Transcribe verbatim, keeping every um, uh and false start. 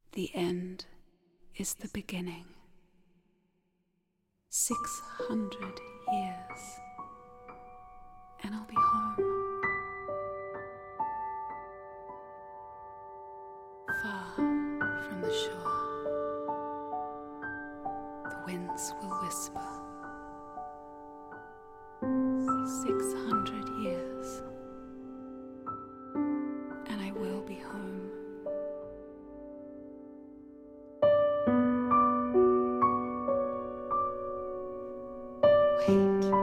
The end is the beginning. Six hundred years, and I'll be home. Far from the shore, the winds will whisper. Six hundred years, and I will be home. Wait.